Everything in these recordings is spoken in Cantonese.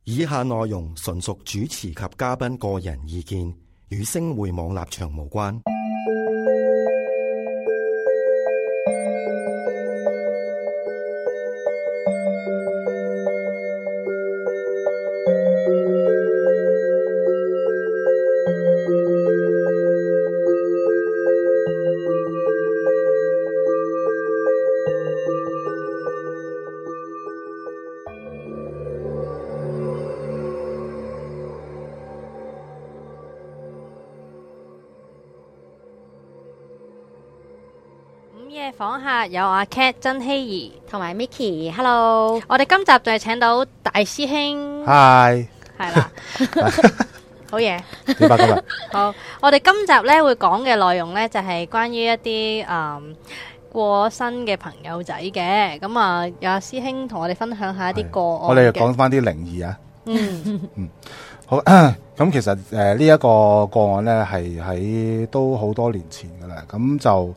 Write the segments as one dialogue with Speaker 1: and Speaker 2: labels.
Speaker 1: 以下內容純屬主持及嘉賓個人意見，與星匯網立場無關。
Speaker 2: 訪客有阿 Cat 曾希怡
Speaker 3: 同埋 Micky，Hello，
Speaker 2: 我哋今集就係請到大師兄，
Speaker 4: 係
Speaker 2: 啦，好嘢，
Speaker 4: 點解今日？
Speaker 2: 好，我哋今集咧會講嘅內容咧就係關於一啲過身嘅朋友仔嘅，咁啊有阿師兄同我哋分享下一啲個案，
Speaker 4: 我哋講翻啲靈異啊，好，咁其實呢一個個案咧係喺都好多年前噶啦，咁就。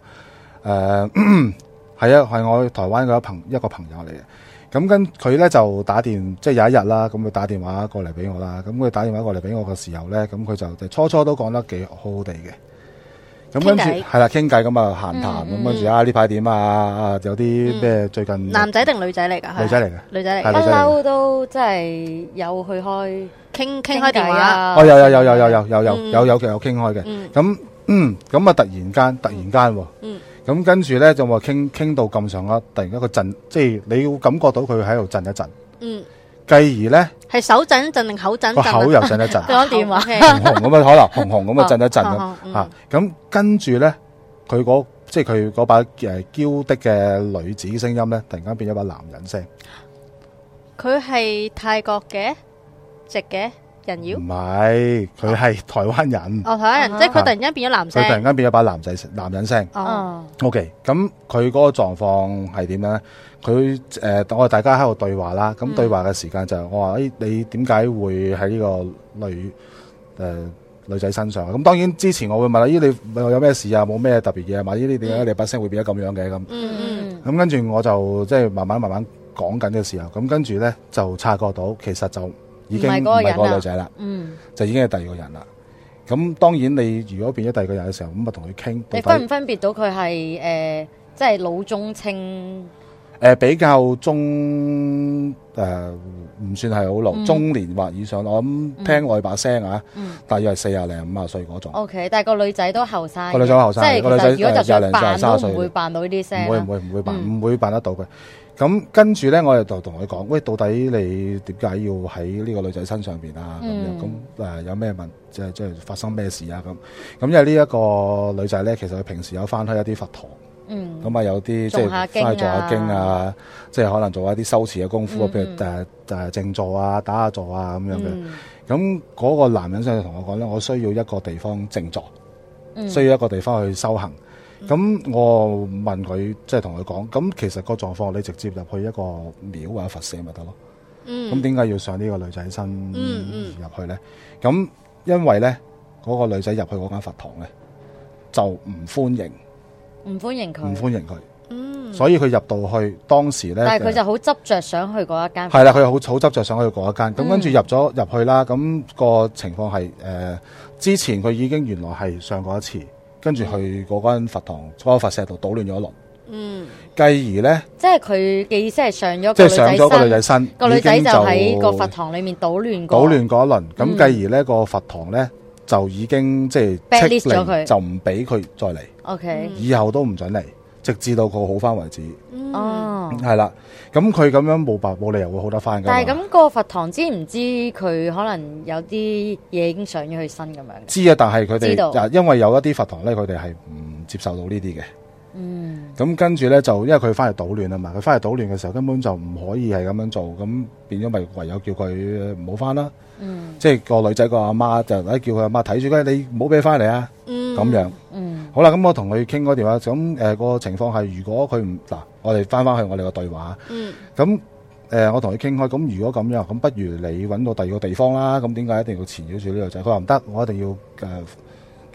Speaker 4: 係我台灣嘅一個朋友嚟嘅，咁跟佢咧就打電，即係有一日啦，咁佢打電話過嚟俾我啦，咁佢打電話過嚟俾我嘅時候咧，咁佢就初都講得幾好好地嘅，咁跟住係啦傾偈咁啊閒談，咁跟住呢排點啊，有啲咩最近
Speaker 2: 男仔定女仔嚟㗎？
Speaker 4: 女仔嚟嘅，
Speaker 2: 女仔嚟，
Speaker 3: 不嬲都即係有去開傾開電話啊，
Speaker 4: 哦有傾開嘅，咁啊突然間咁跟住咧就話傾到咁上下，突然間個震，即係你要感覺到佢喺度震一震。繼而咧係
Speaker 2: 手震一震定口震？個
Speaker 4: 口又震一震。
Speaker 2: 講電話
Speaker 4: 紅紅咁啊，可能紅紅咁啊震一震咁。咁跟住咧，即係佢嗰把嬌的嘅女子聲音咧，突然間變咗把男人聲。
Speaker 2: 佢係泰國嘅，直嘅。人妖？唔
Speaker 4: 係，佢係台灣人。
Speaker 2: 台灣人，即係佢突然間變咗男聲。
Speaker 4: 佢突然間變咗把男人聲。OK， 咁佢嗰個狀況係點樣咧？佢我哋大家喺度對話啦。咁對話嘅時間就係我話：你點解會喺呢個女仔身上？咁當然之前我會問啦：你有咩事啊？冇咩特別嘢啊？嘛？你點解你把聲會變得咁樣嘅？咁跟住我就即係慢慢講緊嘅時候，咁跟住咧就察覺到其實就。已經唔係嗰個女仔啦，就已經係第二個人啦。咁當然你如果變咗第二個人嘅時候，咁咪同佢傾。
Speaker 3: 你分唔分別到佢係即係老中青？
Speaker 4: 比較中唔算係好老，中年或以上。我諗聽我把聲啊，大約係40零50歲嗰種。
Speaker 3: OK， 但係個女仔都後生。
Speaker 4: 個女仔後生，
Speaker 3: 即係
Speaker 4: 個女仔
Speaker 3: 如果就算扮都
Speaker 4: 唔
Speaker 3: 會扮到呢啲聲。
Speaker 4: 唔會扮得到嘅。咁跟住咧，我又就同佢講：喂，到底你點解要喺呢個女仔身上邊啊？咁樣咁有咩問？即係發生咩事啊？咁因為呢一個女仔咧，其實佢平時有翻開一啲佛堂，咁啊有啲即係翻去做下經啊，即係可能做一啲修持嘅功夫，譬如靜坐啊、打下坐啊咁樣嘅。咁嗰個男人就同我講咧：我需要一個地方靜坐，需要一個地方去修行。咁我問佢，即係同佢講，咁其實個狀況你直接入去一個廟或者佛舍咪得咯。咁點解要上呢個女仔身入去咧？咁因為咧嗰個女仔入去嗰間佛堂咧就唔歡迎佢。所以佢入到去當時咧，
Speaker 3: 但係佢就好執着想去嗰一間。
Speaker 4: 係啦，佢好執着想去嗰一間。咁跟住入去啦，咁個情況係之前佢已經原來係上過一次。跟住去嗰間佛堂、嗰個佛舍度搗亂咗一輪。繼而咧，即係
Speaker 3: 佢嘅意思係上咗
Speaker 4: 個女仔身，
Speaker 3: 個女仔就喺個佛堂裏面搗亂過
Speaker 4: 一輪。咁繼而咧個佛堂咧就已經即係
Speaker 3: blacklist 咗佢，
Speaker 4: 就唔俾佢再嚟。
Speaker 3: OK，
Speaker 4: 以後都唔准嚟，直至到佢好翻為止。係啦，咁佢咁樣冇理由會好得翻㗎。
Speaker 3: 但係咁個佛堂知唔知佢可能有啲嘢已經上咗佢身咁樣？
Speaker 4: 知啊，但係佢哋因為有一啲佛堂咧，佢哋係唔接受到呢啲嘅。咁跟住咧就因為佢翻去搗亂啊嘛，佢翻去搗亂嘅時候根本就唔可以係咁樣做，咁變咗咪唯有叫佢唔好翻啦。即係個女仔個阿媽就叫佢阿媽睇住佢，你唔好俾翻嚟啊。咁樣。好啦，咁我同佢傾嗰電話，咁個情況係如果佢唔嗱，我哋翻去我哋個對話。咁我同佢傾開，咁如果咁樣，咁不如你揾到第二個地方啦。咁點解一定要纏繞住呢個仔？佢話唔得，我一定要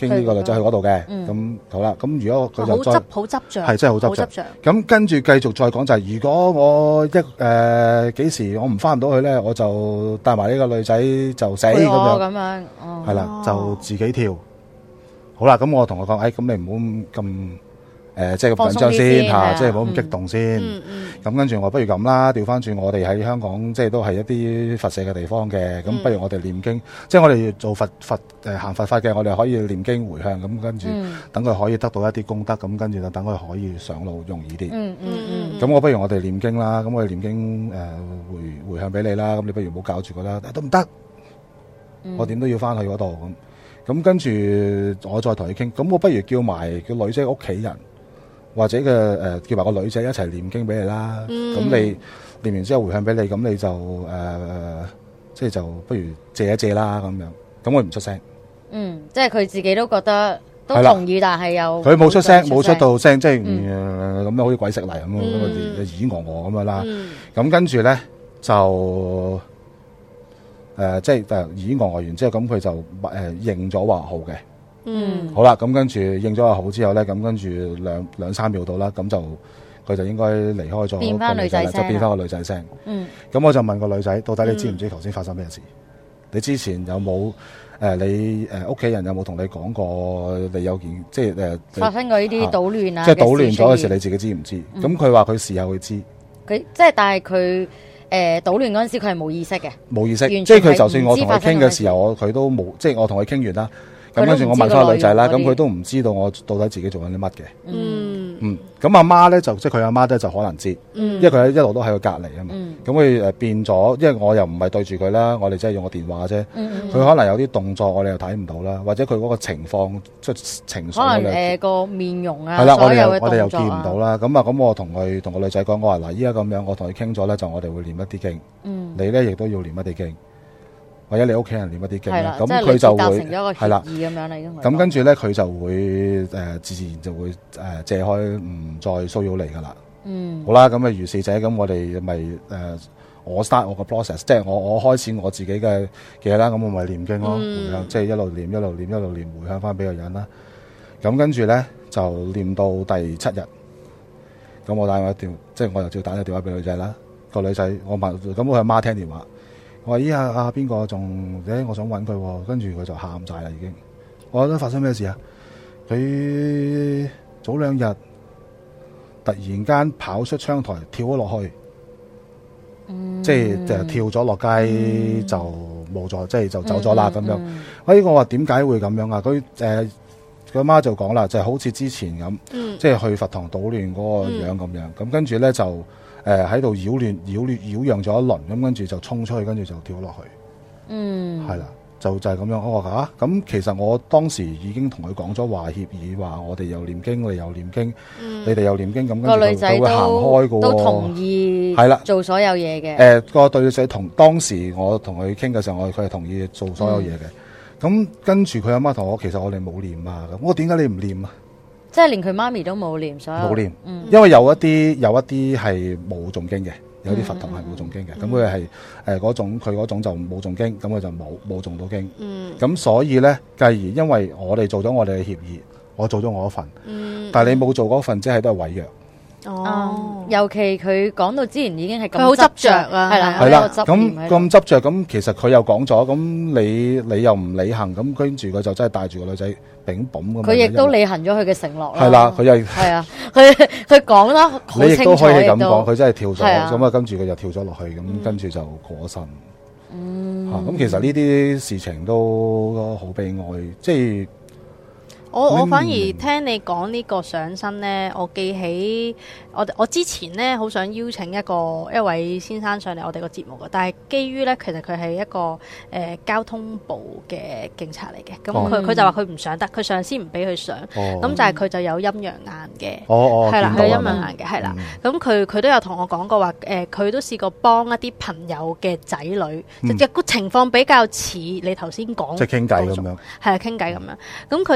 Speaker 4: 經呢個女仔去嗰度嘅。咁好啦，咁如果佢就再
Speaker 2: 好執着，
Speaker 4: 係真係好執着。咁跟住繼續再講就係，如果我幾時我唔翻唔到去咧，我就帶埋呢個女仔就死咁樣。係啦，就自己跳。好啦，咁我同佢講，咁你唔好咁即係緊張先嚇，即係唔好咁激動先。咁跟住我不如咁啦，調翻轉我哋喺香港，即係都係一啲佛社嘅地方嘅，咁不如我哋念經，即係我哋做佛行佛法嘅，我哋可以念經回向，咁跟住等佢可以得到一啲功德，咁跟住就等佢可以上路容易啲。咁我不如我哋念經啦，咁我哋念經回向俾你啦，咁你不如唔好搞住佢啦，都唔得，我點都要翻去嗰度咁跟住我再同佢傾，咁我不如叫埋個女仔屋企人。或者叫埋個女仔一齊念經俾你啦，咁你念完之後回向俾你，咁你就即係就不如借一借啦咁樣，咁我唔出聲。
Speaker 3: 即係佢自己都覺得都同意，但係又
Speaker 4: 佢冇出聲，冇出到聲，即係咁樣好似鬼食泥咁樣，耳戇戇咁樣啦。咁跟住咧就即係耳戇戇完之後，咁佢就認咗話好嘅。好啦，咁跟住應咗話好之後咧，咁跟住兩三秒到啦，咁就佢就應該離開咗，
Speaker 3: 變翻女仔聲，
Speaker 4: 就變翻個女仔聲。咁我就問個女仔，到底你知唔知頭先發生咩事？你之前有冇你屋企人有冇同你講過你有件即係
Speaker 3: 發生過呢啲搗亂啊？
Speaker 4: 即係搗亂咗嘅時，你自己知唔知？咁佢話佢事後會知。佢
Speaker 3: 即係但係佢搗亂嗰陣時，佢係冇意識嘅，
Speaker 4: 冇意識。即係佢就算我同佢傾嘅時候，佢都冇，即係我同佢傾完啦。咁跟住我問翻個女仔啦，咁佢都唔知道我到底自己做緊啲乜嘅。咁阿媽咧就即係佢阿媽咧就可能知，因為佢一路都喺佢隔離啊嘛。咁佢變咗，因為我又唔係對住佢啦，我哋即係用個電話啫。佢可能有啲動作我哋又睇唔到啦，或者佢嗰個情況即係情緒可
Speaker 3: 能個面容啊，
Speaker 4: 係啦，我哋又見唔到啦。咁我同個女仔講，我話嗱，依家咁樣，我同佢傾咗咧，就我哋會念一啲經。你咧亦都要念一啲經。或者你屋企人念一啲經啦，咁佢就會係啦，咁跟住咧佢就會自然就會借開，唔再騷擾你噶啦。好啦，咁如是者，咁我哋咪我 start 我個 process， 即係我開始我自己嘅嘢啦。咁我咪念經咯，回向，即係一路念回向翻俾個人啦。咁跟住咧就念到第7日，咁我打個電，即係我又照打個電話俾女仔啦。個女仔我問，咁我阿媽聽電話。我話咦邊個仲我想揾佢，跟住佢就喊晒啦已經。我覺得發生咩事啊？佢早2日突然間跑出窗台跳咗落去，即係就跳咗落街就冇咗，即係就走咗啦咁樣。我話點解會咁樣啊？佢阿媽就講啦，就係好似之前咁，即係去佛堂搗亂嗰個樣咁樣。咁跟住咧就。喺度擾攘咗一輪，咁跟住就衝出去，跟住就跳落去。係啦，就係咁樣。我話咁其實我當時已經同佢講咗話協議，話我哋又念經，我哋又念經，你哋又念經，咁跟住佢會行開嘅。都同意係啦，做所有嘢嘅。個女仔當時我同佢傾嘅時候，佢係同意做所有嘢嘅。咁跟住佢阿媽同我，其實我哋冇念啊。咁我點解你唔念啊？
Speaker 3: 即係連佢媽咪都冇念，所以
Speaker 4: 冇念，因為有一啲係冇誦經嘅，有啲佛堂係冇誦經嘅，咁佢係嗰種佢嗰種就冇誦經，咁佢就冇誦到經。咁所以咧，繼而因為我哋做咗我哋嘅協議，我做咗我一份，但係你冇做嗰份，即係都係違約。
Speaker 3: 尤其佢講到之前已經係咁
Speaker 2: 好執着啊，
Speaker 4: 係啦，咁執着，咁其實佢又講咗，咁你又唔履行，咁跟住佢就真係帶住個女仔丙bom咁。佢亦都履行咗佢嘅承諾啦。係啦，佢又係啊，佢講得好清楚。你亦都可以咁講，佢真係跳咗，咁啊跟住佢就跳咗落去，咁跟住就過身。咁其實呢啲事情都好悲哀，即係。
Speaker 2: 我反而聽你講呢個上身呢，我記起我之前呢，好想邀請一位先生上嚟我哋個節目嘅，但係基於呢，其實佢係一個交通部嘅警察嚟嘅，咁佢就話佢唔上得，佢上司唔俾佢上，咁就係佢就有陰陽眼嘅，係啦，佢有陰陽眼嘅，係啦，咁佢都有同我講過話，佢都試過幫一啲朋友嘅仔女，個情況比較似你頭先講，
Speaker 4: 即係傾偈咁樣，
Speaker 2: 係啊，傾偈咁樣，咁佢就話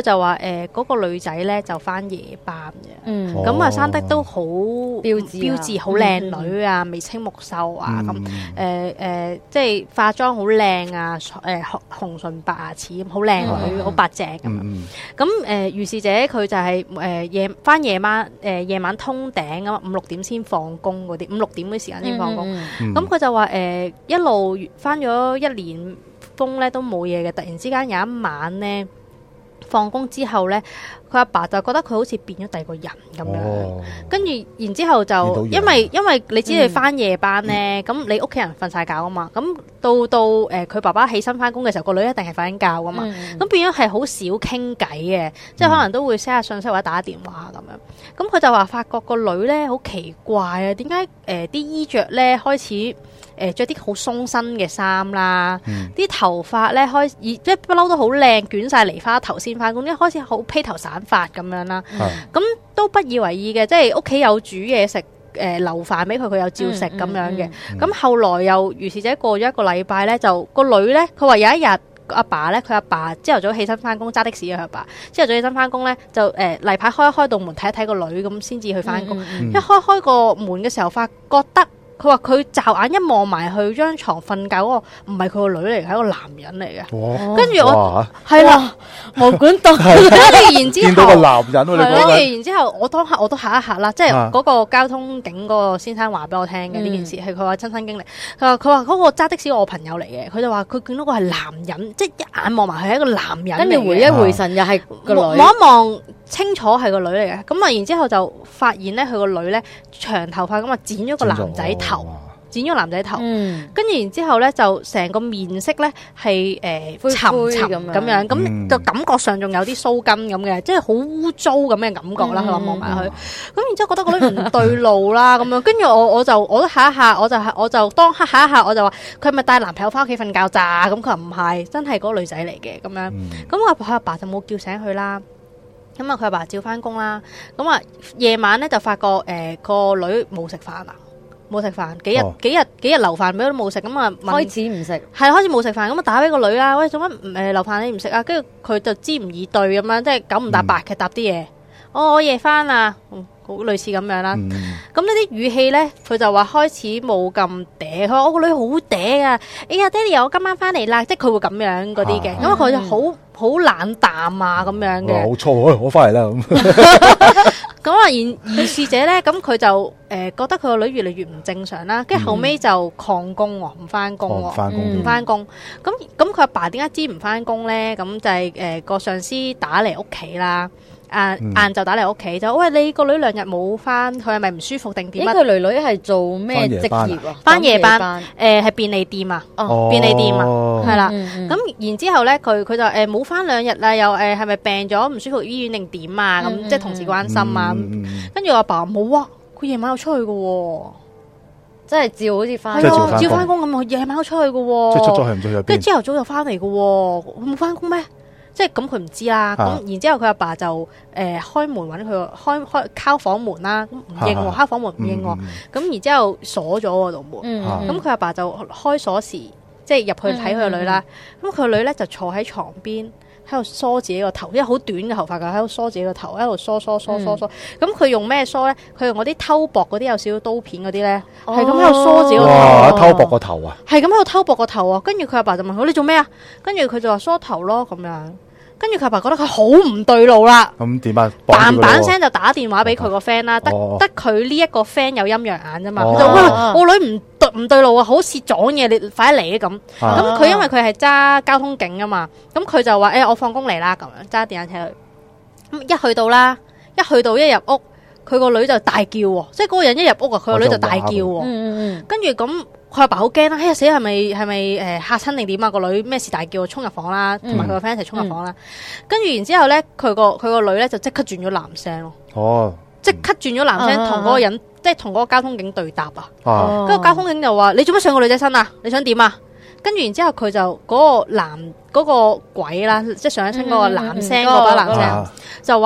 Speaker 2: 嗰個女仔咧就返夜班嘅，
Speaker 3: 哦
Speaker 2: 咁啊生得都好標
Speaker 3: 緻
Speaker 2: 緻，好靚女啊，眉清目秀啊，咁即係化妝好靚啊，紅唇白牙齒，好靚女，好白淨咁樣。咁如是者佢就係返夜晚通頂咁5-6點先放工嗰啲，5-6點嘅時間先放工。咁佢就話一路返咗1年工咧都冇嘢嘅，突然之間有一晚咧放工之後咧，佢阿爸就覺得佢好似變咗第二個人咁樣，跟住然之後就因為你知你返夜班咧，咁你屋企人瞓晒覺啊嘛，咁到佢爸爸起身返工嘅時候，個女一定係瞓緊覺噶嘛，咁變咗係好少傾偈嘅，即係可能都會 send 下信息或者打下電話咁樣。咁佢就話發覺個女咧好奇怪啊，點解啲衣着咧開始着啲好鬆身嘅衫啦，啲頭髮咧即係不嬲都好靚，捲晒梨花頭先返工，一開始好披頭散髮咁樣啦，咁都不以為意嘅，即係屋企有煮嘢食，留飯俾佢，佢有照食咁樣嘅。咁後來又如是者過咗1個禮拜咧，就個女咧，佢話有一日阿爸咧，佢阿爸朝頭早起身返工揸的士啊，佢阿爸朝頭早起身返工咧，就例牌開道門睇一睇個女咁先至去返工。一開個門嘅時候，發覺得。佢話佢驟眼一望埋去張床瞓覺嗰個唔係佢個女嚟，係一個男人嚟嘅。跟住我係啦，毛管戙。跟住然之後見
Speaker 4: 到個男人，跟住
Speaker 2: 然之後我當刻我都嚇一嚇啦，即係嗰個交通警嗰個先生話俾我聽嘅呢件事係佢話親身經歷。佢話嗰個揸的士我朋友嚟嘅，佢就話佢見到個係男人，即係一眼望埋去係一個男人。
Speaker 3: 跟住回一回神又係個女，
Speaker 2: 望一望清楚係個女嚟嘅。咁啊，然之後就發現咧，佢個女咧長頭髮咁啊，剪咗個男仔頭，剪咗男仔頭，跟住然之後咧就成個面色咧係沉沉咁樣，咁就感覺上仲有啲鬚根咁嘅，即係好污糟咁嘅感覺啦。佢話望埋去，咁然之後覺得個女唔對路啦，咁樣，跟住我都嚇一嚇，我就當刻嚇一嚇，我就話佢係咪帶男朋友翻屋企瞓覺咋？咁佢話唔係，真係嗰個女仔嚟嘅咁樣。咁佢阿爸就冇叫醒佢啦。咁啊，佢阿爸照翻工啦。咁啊，夜晚咧就發覺個女冇食飯啦。冇食飯，幾日留飯俾佢都冇食，咁啊
Speaker 3: 開始唔食，
Speaker 2: 係開始冇食飯，咁啊打俾個女啦，喂，做乜留飯你唔食啊？跟住佢就知唔以對咁樣，即係9唔搭8嘅答啲嘢。我夜翻啊，好類似咁樣啦。咁呢啲語氣咧，佢就話開始冇咁嗲，佢話我個女好嗲啊！哎呀，爹哋我今晚翻嚟啦，即係佢會咁樣嗰啲嘅，因為佢就好冷淡啊咁樣嘅。好粗，
Speaker 4: 我翻嚟啦咁。
Speaker 2: 咁啊，而事者咧，咁佢就覺得佢個女越嚟越唔正常啦，跟住後尾就曠工喎，唔翻工喎，唔翻工。咁佢阿爸點解知唔翻工咧？咁就係個上司打嚟屋企啦。晏晝打嚟屋企就喂，你個女2日冇翻，佢係咪唔舒服定點啊？
Speaker 3: 佢女女係做咩職業啊？
Speaker 2: 翻夜班，係便利店啊，便利店啊，係啦。咁然之後咧，佢就冇翻2日啦，又係咪病咗唔舒服醫院定點啊？咁即係同事關心啊。跟住我阿爸冇啊，佢夜晚有出去嘅，
Speaker 3: 即係照好似翻，
Speaker 2: 照翻工咁，夜晚有出去嘅，
Speaker 4: 即係出咗去唔出去邊？
Speaker 2: 跟住朝頭早又翻嚟嘅，佢冇翻工咩？即係咁佢唔知啦，咁然之後佢阿爸就開門揾佢，開敲房門啦，唔應喎，敲房門唔應喎，咁然之後鎖咗嗰道門，咁佢阿爸就開鎖匙，即係入去睇佢個女啦，咁佢個女咧就坐喺床邊喺度梳自己個頭，因為好短嘅頭髮㗎，喺度梳自己個頭，喺度梳，咁佢用咩梳咧？佢用嗰啲偷薄嗰啲有少少刀片嗰啲咧，係咁喺度梳自己個頭。
Speaker 4: 哇！偷薄個頭啊！
Speaker 2: 係咁喺度偷薄個頭啊！跟住佢阿爸就問佢：你做咩啊？跟住佢就話梳頭咯咁樣。跟住佢阿爸覺得佢好唔對路啦，
Speaker 4: 咁點啊？
Speaker 2: 嘭聲就打電話俾佢個 friend 啦，得佢呢一個 friend 有陰陽眼啫嘛，佢就哇我女唔對路啊，好似撞嘢，你快啲嚟咁。咁佢因為佢係揸交通警啊嘛，咁佢就話我放工嚟啦咁樣，揸電單車去。咁一去到一入屋，佢個女就大叫喎，即係嗰個人一入屋啊，佢個女就大叫喎。跟住咁。佢阿爸好驚啦！哎呀死係咪嚇親定點啊？個女咩事大叫，衝入房啦，同埋佢個 friend 一齊衝入房啦。跟住然之後咧，佢個女咧就即刻轉咗男聲咯。哦，即刻轉咗男聲，同嗰個人即係同嗰個交通警對答啊。跟住交通警就話：你做乜上個女仔身啊？你想點啊？跟住然之後佢就嗰個鬼啦，即係上一身嗰個男聲嗰把男聲就話。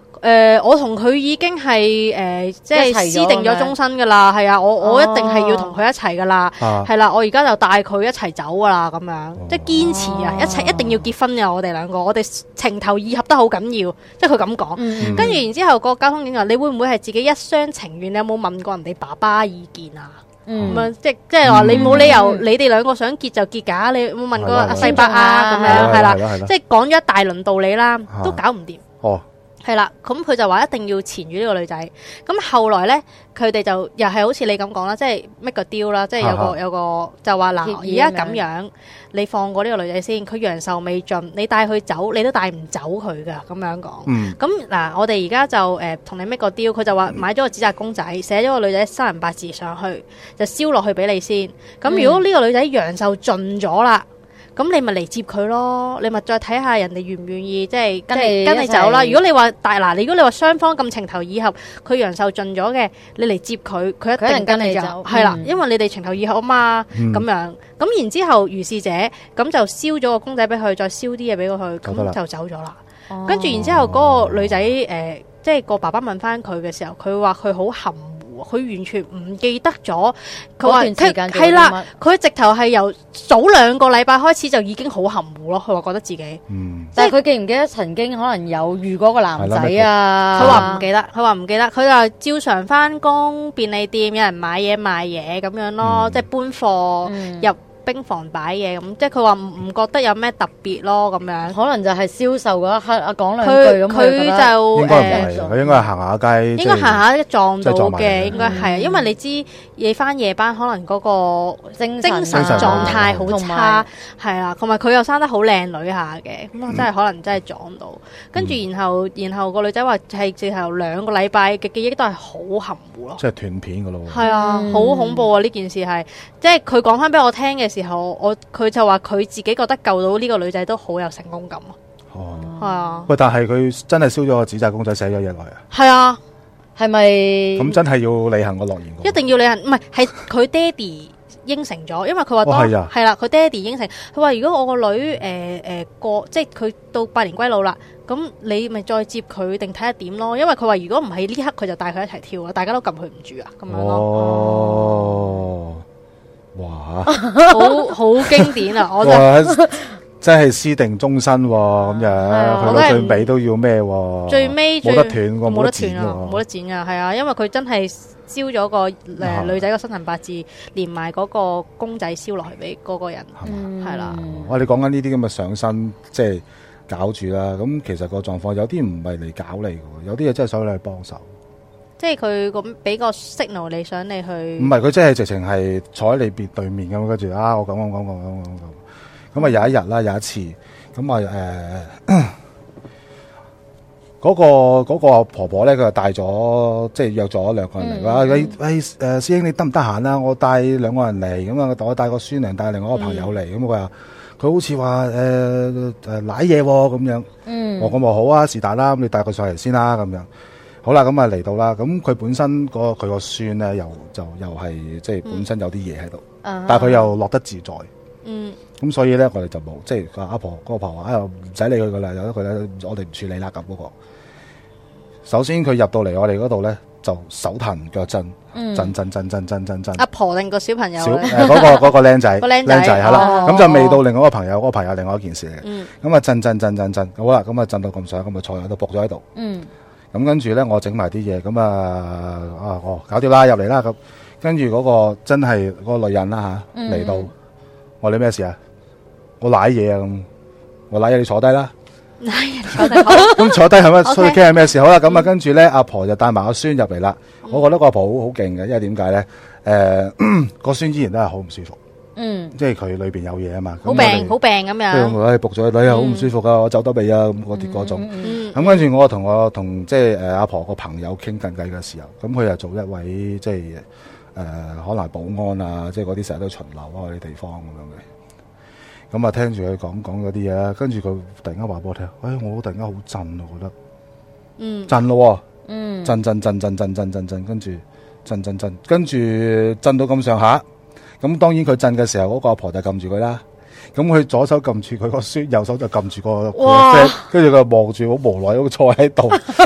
Speaker 2: 我同佢已經係即係私定咗終身噶啦，係啊，我一定係要同佢一齊噶啦，係啦，我而家就帶佢一齊走噶啦，咁樣即係堅持啊，一定要結婚嘅，我哋兩個，我哋情投意合得好緊要，即係佢咁講。跟住然之後個交通警察，你會唔會係自己一廂情願？你有冇問過人哋爸爸意見啊？咁樣即係話你冇理由你哋兩個想結就結㗎，你有冇問過阿細伯啊？咁樣係啦，即係講咗一大輪道理啦，都搞唔掂。係啦，咁佢就話一定要纏住呢個女仔。咁後來咧，佢哋就又係好似你咁講啦，即係 make 個 deal 啦，即係有個就話嗱，而家咁樣，你放過呢個女仔先，佢陽壽未盡，你帶佢走，你都帶唔走佢噶，咁樣講。咁嗱，我哋而家就同你 make 個 deal，佢就話買咗個紙紮公仔，寫咗個女仔生人八字上去，就燒落去俾你先。咁如果呢個女仔陽壽盡咗啦，咁你咪嚟接佢咯，你咪再睇下人哋願唔願意，即係跟你走啦。如果你話如果你話雙方咁情投意合，佢陽壽盡咗嘅，你嚟接佢，佢一定跟你走。係啦，因為你哋情投意合啊嘛，咁樣。咁然之後如是者，咁就燒咗個公仔俾佢，再燒啲嘢俾佢，咁就走咗啦。跟住然之後嗰個女仔即係個爸爸問翻佢嘅時候，佢話佢好含糊，佢完全唔記得咗。佢話係啦，佢直頭係由早2個禮拜開始就已經好含糊咯。佢話覺得自己，
Speaker 3: 但係佢記唔記得曾經可能有遇過個男仔啊？
Speaker 2: 佢話唔記得，佢就照常翻工，便利店有人買嘢賣嘢咁樣咯，即係搬貨入冰房擺嘢咁，即係佢話唔覺得有咩特別咯，咁樣
Speaker 3: 可能就係銷售嗰一刻啊，講兩句咁
Speaker 2: 佢就
Speaker 4: 應該唔係，佢應該係行下街，
Speaker 2: 應該行下撞到嘅，應該係啊，因為你知夜翻夜班可能嗰個精神狀態好差，係啊，同埋佢又生得好靚女下嘅，咁啊真係可能真係撞到，跟住然後個女仔話係直頭2個禮拜嘅記憶都係好含糊咯，
Speaker 4: 即係斷片噶咯，
Speaker 2: 係啊，好恐怖啊！呢件事係即係佢講翻俾我聽嘅時候，佢就話佢自己覺得救到呢個女仔都好有成功感啊！係啊，
Speaker 4: 喂，但係佢真係燒咗個紙紮公仔，寫咗嘢落去啊？
Speaker 2: 係啊，
Speaker 3: 係咪？
Speaker 4: 咁真係要履行個諾言？
Speaker 2: 一定要履行，唔係佢爹哋應承咗，因為佢話係啦，佢爹哋應承，佢話如果我個女過，即係佢到8年歸老啦，咁你咪再接佢定睇下點咯？因為佢話如果唔係呢刻，佢就帶佢一齊跳啊！大家都撳佢唔住啊，咁樣咯。
Speaker 4: 哇！
Speaker 2: 好經典啊！我
Speaker 4: 真係私定終身咁樣，去到最尾都要咩？
Speaker 2: 最尾
Speaker 4: 冇得斷喎，
Speaker 2: 冇得斷啊，冇得剪啊，係啊，因為佢真係燒咗個女仔個生辰八字，連埋嗰個公仔燒落去俾嗰個人，係啦。
Speaker 4: 我哋講緊呢啲咁嘅上身，即係搞住啦。咁其實個狀況有啲唔係嚟搞你嘅，有啲嘢真係想你去幫手。
Speaker 2: 即係佢咁俾個 signal，你想你去？
Speaker 4: 唔係，佢真係直情係坐喺你對面咁，跟住我咁。咁啊有一日啦，有一次咁啊嗰個婆婆咧，佢就帶咗即係約咗2個人嚟啦。喂師兄你得唔得閒啊？我帶2個人嚟，咁啊我帶個孫娘，帶另外一個朋友嚟。咁佢好似話瀨嘢咁樣。我咁話好啊，是但啦，咁你帶佢上嚟先啦，咁樣。好啦，咁啊嚟到啦，咁佢本身佢個孫咧又係即係本身有啲嘢喺度，但係佢又落得自在，咁所以咧我哋就冇，即係個阿婆嗰個婆話唔使理佢噶啦，由得佢咧，我哋唔處理啦咁嗰個。首先佢入到嚟我哋嗰度咧，就手騰腳震，震。
Speaker 2: 阿婆定個小朋友？
Speaker 4: 嗰個僆仔，僆仔係啦，咁就未到另外一個朋友，嗰個朋友另外一件事嚟嘅。咁啊震，好啦，咁啊震到咁上，咁啊坐喺度仆咗喺度。咁跟住咧，我整埋啲嘢，咁搞掂啦，入嚟啦，咁跟住嗰個真係嗰個女人啦吓嚟到，我話你咩事啊？我瀨嘢啊，咁我瀨嘢，你坐低啦。
Speaker 2: 瀨嘢坐低，
Speaker 4: 咁坐低係咪？所以傾係咩事？好啦，咁啊，跟住咧，阿婆就帶埋個孫入嚟啦。我覺得個阿婆好勁嘅，因為點解咧？個孫依然都係好唔舒服。即係佢裏邊有嘢啊嘛，好病
Speaker 2: 咁樣，
Speaker 4: 即係仆咗女啊，好唔舒服啊，我走得未啊？咁嗰種，咁跟住我同即係阿婆個朋友傾緊偈嘅時候，咁佢又做一位即係可能保安啊，即係嗰啲成日都巡邏啊啲地方咁樣嘅。咁啊聽住佢講嗰啲嘢啦，跟住佢突然間話俾我聽，我突然間好震啊，我覺得，震咯，震，跟住跟住震到咁上下。咁當然佢震嘅時候，嗰個阿婆就撳住佢啦。咁佢左手撳住佢個孫，右手就撳住個 friend，跟住佢望住好無奈咁坐喺度。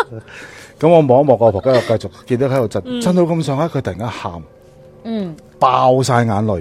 Speaker 4: 咁我望一望個阿婆，跟住繼續見到喺度震，震到咁上下，佢突然間喊，爆晒眼淚，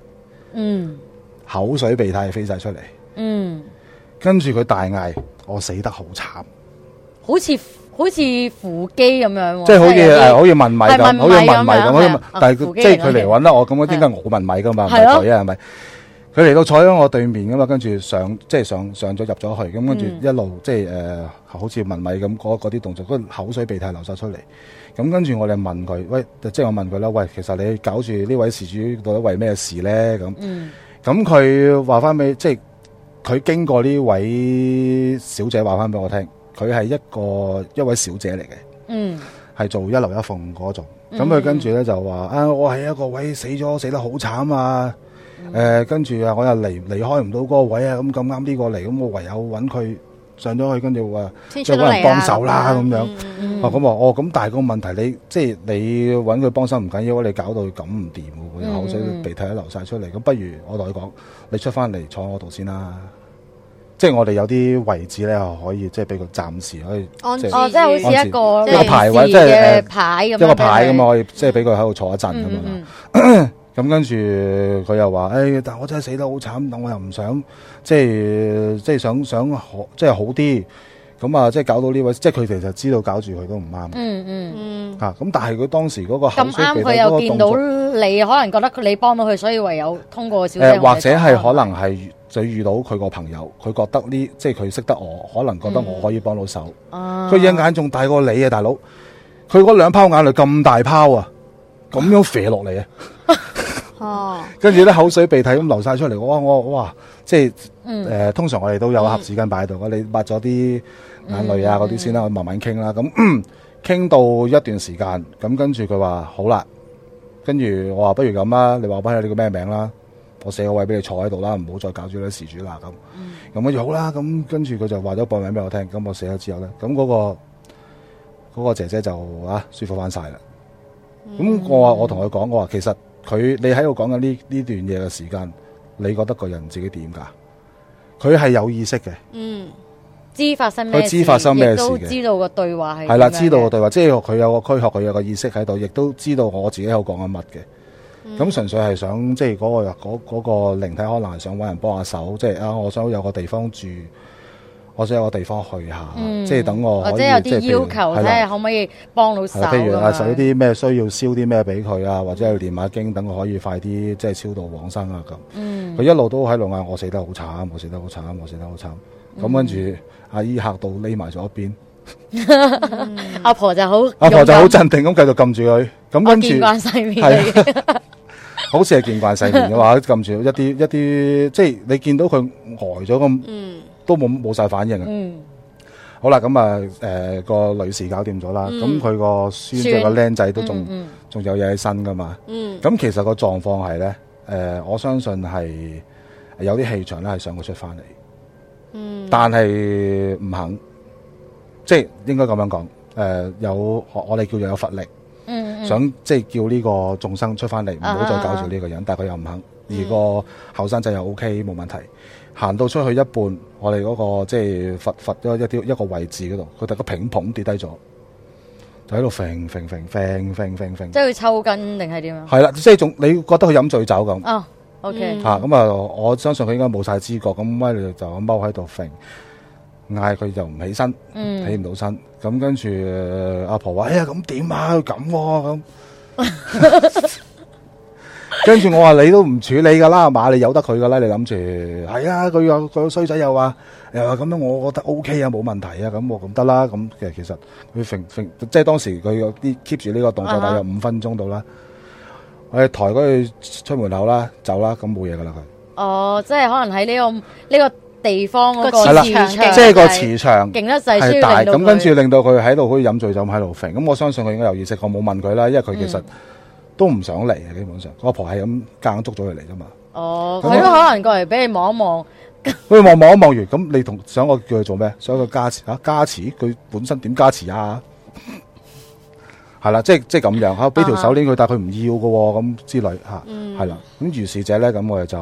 Speaker 4: 口水鼻涕飛晒出嚟，跟住佢大嗌：我死得好慘，
Speaker 3: 好似扶乩咁樣，
Speaker 4: 即係好似問米咁，好似問米咁，
Speaker 3: 係
Speaker 4: 但係即係佢嚟搵啦我，咁點解我問米噶嘛？唔係佢啊，係咪？佢嚟到坐喺我對面噶嘛，跟住上咗入咗去，咁跟住一路即係好似問米咁嗰啲動作，嗰口水鼻涕流晒出嚟。咁跟住我哋問佢，喂，即係我問佢啦，喂，其實你搞住呢位事主到底為咩事咧？咁佢話翻俾，即係佢經過呢位小姐話翻俾我聽，佢係一位小姐嚟嘅，係做一樓一鳳嗰種。咁佢跟住咧就話我係一個位死得好慘啊！跟住我又離開唔到嗰個位啊！咁啱呢個嚟，咁我唯有揾佢上咗去，跟住話即係揾人幫手啦咁樣。咁但係個問題你揾佢幫手唔緊要，你搞到佢咁唔掂喎，口水鼻涕都流晒出嚟。咁不如我同佢講，你出翻嚟坐我度先啦。即係我哋有啲位置咧，可以即係俾佢暫時可以
Speaker 2: 即係
Speaker 3: 好似一個
Speaker 4: 牌位，即係
Speaker 3: 牌咁，
Speaker 4: 一個牌咁可以即係俾佢喺度坐一陣咁樣。咁跟住佢又話，但我真係死得好慘，但我又唔想，即係想即係好啲。咁啊，即係搞到呢位，即係佢哋就知道搞住佢都唔啱。咁但係佢當時嗰個口水鼻涕嗰個動作，咁啱佢又見到
Speaker 3: 你，可能覺得你幫到佢，所以唯有通過小姐。
Speaker 4: 或者係可能係就遇到佢個朋友，佢覺得即係佢識得我，可能覺得我可以幫到手。佢隻眼仲大過你啊，大佬！佢嗰兩泡眼淚咁大泡啊，咁樣射落嚟啊！跟住咧口水鼻涕咁流晒出嚟，哇！即係通常我哋都有盒紙巾擺喺度，你抹咗啲眼淚啊嗰啲先啦，我慢慢傾啦。咁傾到一段時間，咁跟住佢話好啦，跟住我話不如咁啦，你話翻你個咩名啦，我寫個位俾你坐喺度啦，唔好再搞住啲事主啦咁。咁跟住好啦，咁跟住佢就話咗報名俾我聽，咁我寫咗之後咧，咁嗰個姐姐就舒服翻晒啦。咁我同佢講，我話其實你喺度講緊呢段嘢嘅時間，你覺得個人自己點噶？佢係有意識嘅，
Speaker 3: 知發生咩事，
Speaker 4: 佢知發生咩事嘅，
Speaker 3: 都知道個對話係
Speaker 4: 係啦，知道個對話，即係佢有個軀殼，佢有個意識喺度，亦都知道我自己喺度講緊乜嘅。咁純粹係想即係嗰個靈體可能係想搵人幫下手，即係我想有個地方住。我想有個地方去下，即係等我可以
Speaker 3: 或者有啲要求，睇下可唔可以幫到手。
Speaker 4: 譬如受啲咩需要燒啲咩俾佢啊，或者係念下經，等我可以快啲即係超度往生啊咁。佢一路都喺度嗌我死得好慘，我死得好慘，我死得好慘。咁跟住阿姨嚇到匿埋咗一邊，
Speaker 3: 阿婆就好
Speaker 4: 鎮定咁繼續撳住佢。咁跟住
Speaker 3: 見慣世面，
Speaker 4: 好似係見慣世面嘅話，撳住一啲，即係你見到佢呆咗咁。都冇晒反應啊！好啦，咁個女士搞掂咗啦，咁佢個孫即係個僆仔都仲有嘢喺身噶嘛。咁其實個狀況係咧，我相信係有啲氣場咧係想佢出翻嚟，但係唔肯，即係應該咁樣講。我哋叫做有佛力，想即係叫呢個眾生出翻嚟，唔好再搞住呢個人，但係佢又唔肯。而個後生仔又 OK 冇問題。行到出去一半，我哋嗰個即係佛咗一個位置嗰度，佢突然間砰砰跌低咗，就喺度揈，
Speaker 3: 即係佢抽筋定係點啊？
Speaker 4: 係啦，即係你覺得佢飲醉酒咁。
Speaker 3: 哦，OK。
Speaker 4: 咁我相信佢應該冇晒知覺，咁咪就踎喺度揈，嗌佢就唔起身，起唔到身。咁跟住阿婆話：哎呀，咁點啊？佢咁咁。跟住我話你都唔處理噶啦，嘛你由得佢噶啦，你諗住係啊？佢個衰仔又話咁樣，我覺得 OK 啊，冇問題啊，咁我咁得啦。咁其實佢揈，即係當時佢有啲 keep 住呢個動作，大約5分鐘到啦。我哋抬佢出門口啦，走啦，咁冇嘢噶啦佢。
Speaker 3: 哦，即係可能喺呢個地方嗰個
Speaker 2: 磁場，
Speaker 4: 即係個磁場
Speaker 3: 勁得滯，
Speaker 4: 係大，咁跟住令到佢喺度好似飲醉酒咁喺度揈。咁我相信佢應該有意識，我冇問佢啦，因為佢其實。都唔想嚟啊！基本上，我阿婆係咁夾硬捉咗佢嚟啫嘛。
Speaker 3: 哦，佢都可能過嚟俾你望一望。
Speaker 4: 佢望一望完，咁你想我叫佢做咩？想佢加持啊？加持佢本身點加持啊？係啦，即係咁樣嚇，俾條手鏈佢，但係佢唔要嘅喎，咁之類嚇，係啦。咁如是者咧，咁我哋就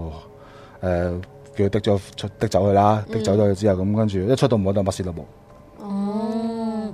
Speaker 4: 叫佢滴走佢啦，滴走咗佢之後，咁跟住一出到門就乜事都冇。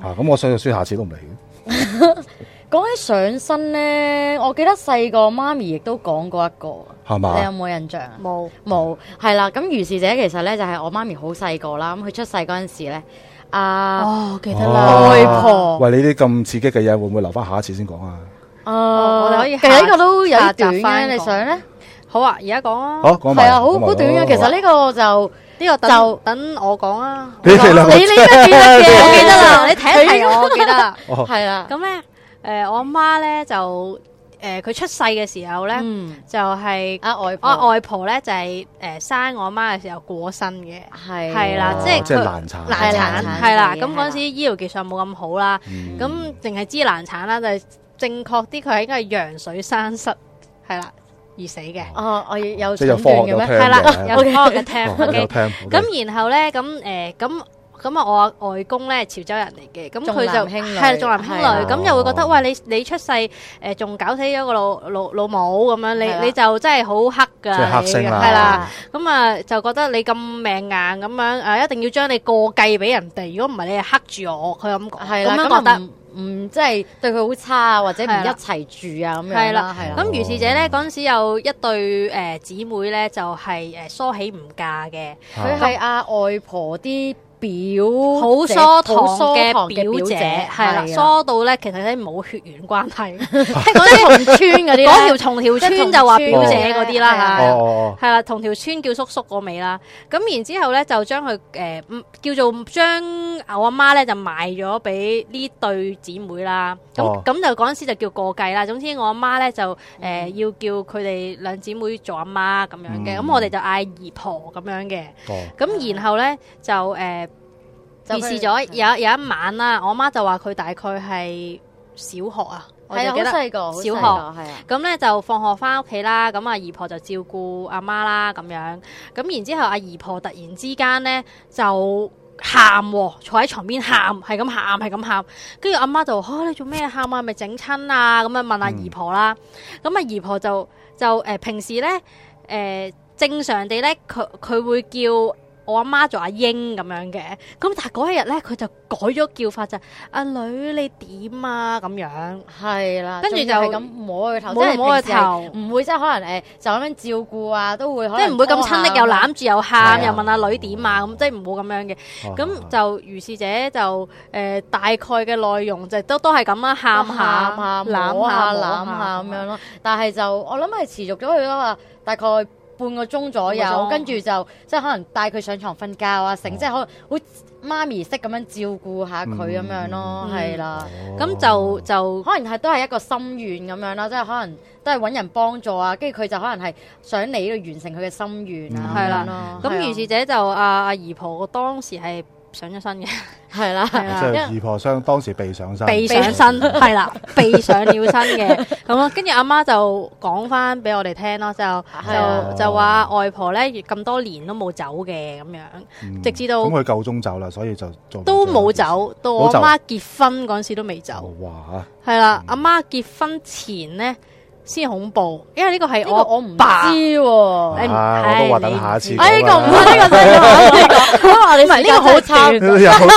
Speaker 4: 咁我上書下次都唔嚟嘅。
Speaker 3: 講起上身咧，我記得細個媽咪亦都講過一個，
Speaker 4: 係嘛？
Speaker 3: 你有冇印象啊？
Speaker 2: 冇，
Speaker 3: 係啦。咁如是者其實咧就係我媽咪好細個啦，咁佢出世嗰陣時咧，
Speaker 2: 記得啦，
Speaker 3: 外婆。
Speaker 4: 喂，你啲咁刺激嘅嘢會唔會留翻下一次先講啊？
Speaker 2: 我哋可以
Speaker 3: 其實呢個都有啲短嘅，
Speaker 2: 下集返講
Speaker 3: 你想咧？
Speaker 2: 好啊，而家講啊，
Speaker 4: 好，講埋。
Speaker 3: 係啊，好短嘅。其實呢個就
Speaker 2: 呢個等我講啊，
Speaker 4: 你哋兩個
Speaker 3: 你應該記得嘅，
Speaker 2: 我記得啦，你睇一睇我記得。
Speaker 3: 係啦。
Speaker 2: 咁咧，我阿媽咧就佢出世嘅時候咧，就係我外婆咧就係生我阿媽嘅時候過身嘅，係啦，即係
Speaker 4: 難產，
Speaker 2: 係啦。咁嗰陣時醫療技術冇咁好啦，咁淨係知難產啦，就係正確啲佢係應該係羊水生塞，係啦而死嘅。
Speaker 3: 我有
Speaker 4: 即係有科學嘅咩？
Speaker 2: 係啦，有科學嘅聽。
Speaker 4: 咁
Speaker 2: 咁然後咧，咁啊，我外公咧潮州人嚟嘅，咁佢就係重男輕女，咁又會覺得喂你出世仲搞死咗個老母咁樣，你就真係好黑㗎，
Speaker 4: 即係黑星啦，
Speaker 2: 係啦，咁啊就覺得你咁命硬咁樣一定要將你過繼俾人哋，如果唔係你係黑住我，佢咁講，
Speaker 3: 係啦，咁覺得即係對佢好差啊，或者唔一齊住啊咁樣。係啦，係啦。咁
Speaker 2: 如是者咧嗰陣時有一對姊妹咧，就係梳起唔嫁嘅，
Speaker 3: 佢係阿外婆啲
Speaker 2: 好疏堂嘅表姐，係啦，疏到咧其實咧冇血緣關係，
Speaker 3: 嗰啲同村嗰啲，
Speaker 2: 嗰同條村就話表姐嗰啲啦嚇，係啦，同條村叫叔叔嗰尾啦。咁然之後咧就將佢叫做將我阿媽咧就賣咗俾呢對姊妹啦。咁就嗰陣時就叫過繼啦。總之我阿媽咧就要叫佢哋兩姊妹做阿媽咁樣嘅，咁我哋就嗌姨婆咁樣嘅。咁然後咧就預示咗有一晚啦，我媽就話佢大概係小學啊，我就記得
Speaker 3: 好細個，
Speaker 2: 小學係啊。咁咧就放學翻屋企啦，咁阿姨婆就照顧阿媽啦咁樣。咁然之後阿姨婆突然之間咧就喊，坐喺床邊喊，係咁喊，係咁喊。跟住阿媽就話：你做咩喊啊？係咪整親啊？咁樣問阿姨婆啦。咁阿姨婆就平時咧正常地咧，佢會叫我阿媽做阿英咁樣嘅，咁但係嗰一日咧，佢就改咗叫法就阿女你點啊咁樣，
Speaker 3: 係啦，
Speaker 2: 跟住就
Speaker 3: 係咁摸佢頭，
Speaker 2: 摸佢頭，
Speaker 3: 唔會即係可能就咁樣照顧啊，都會可能
Speaker 2: 即係唔會咁親昵，又攬住又喊，又問阿女點啊咁，即係唔好咁樣嘅。咁就如是者就大概嘅內容就都係咁啦，喊下攬下
Speaker 3: 咁樣咯。但係就我諗係持續咗佢話大概半個鐘左右，跟住就即係可能帶佢上床瞓覺啊，成即係可能好媽咪式咁樣照顧下佢咁樣咯，係啦。咁就可能係都係一個心願咁樣啦，即係可能都係揾人幫助啊，跟住佢就可能係想嚟呢度完成佢嘅心願啊，係啦。咁如是者就阿姨婆當時係上咗身嘅，係啦，
Speaker 4: 即係姨婆當時被上身，
Speaker 2: 係啦，被上了身嘅咁咯。跟住阿媽就講翻俾我哋聽咯，就話外婆咧咁多年都冇走嘅咁樣，直至到
Speaker 4: 咁佢夠鐘走啦，所以就
Speaker 2: 都冇走，到我阿媽結婚嗰陣時都未走。
Speaker 4: 哇！
Speaker 2: 係啦，阿媽結婚前咧先恐怖，因為呢個係我唔
Speaker 3: 知喎，
Speaker 4: 我都話等下一次。
Speaker 3: 呢個唔係呢個真係，唔係呢個好差，
Speaker 2: 呢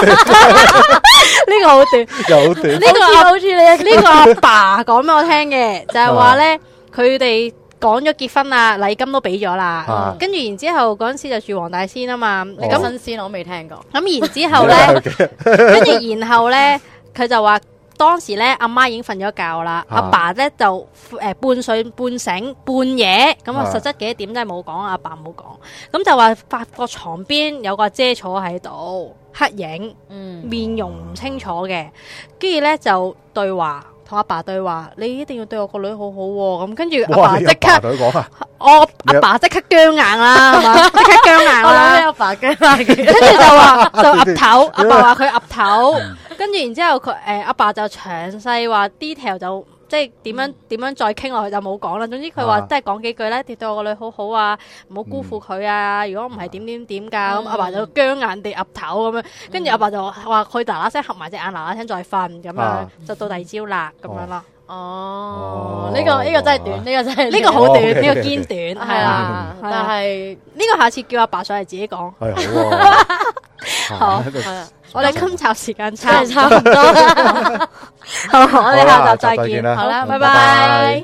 Speaker 2: 個好短，
Speaker 4: 又好短。
Speaker 2: 呢個好似你呢個阿爸講俾我聽嘅，就係話咧，佢哋講咗結婚啦，禮金都俾咗啦，跟住然之後嗰陣時就住黃大仙啊嘛，
Speaker 3: 咁新鮮我未聽過。
Speaker 2: 咁然之後咧，跟住然後咧，佢就話。當時咧，阿媽已經瞓咗覺啦，阿爸咧就半睡半醒半夜，咁啊實質幾多點真係冇講，阿爸冇講，咁就話發覺床邊有個阿姐坐喺度，黑影，面容唔清楚嘅，跟住咧就對話，同阿爸對話，你一定要對我個女好好喎，咁跟住阿爸即刻，我阿爸即刻僵硬啦，係嘛，即刻僵硬啦，
Speaker 3: 阿爸僵硬，
Speaker 2: 跟住就話就岌頭，阿爸話佢岌頭。跟住然之後佢阿爸就詳細話 detail 就即係點樣再傾落去就冇講啦。總之佢話即係講幾句咧，對我個女好好啊，唔好辜負佢啊。如果唔係點㗎咁，阿爸就僵硬地岌頭咁樣。跟住阿爸就話佢嗱嗱聲合埋隻眼，嗱嗱聲再瞓咁樣，就到第二朝啦咁樣咯。
Speaker 3: 哦，呢個真係短，呢個真係
Speaker 2: 呢個好短，呢個堅短係啦。
Speaker 3: 但係
Speaker 2: 呢個下次叫阿爸上嚟自己講。
Speaker 4: 係好。
Speaker 2: 好
Speaker 3: 係啊，
Speaker 2: 我哋今集時間
Speaker 3: 真
Speaker 2: 差唔多，
Speaker 3: 係差唔多啦。
Speaker 2: 好，我哋下集再見，
Speaker 4: 再見啦
Speaker 2: 好啦，拜
Speaker 4: 拜拜
Speaker 2: 拜。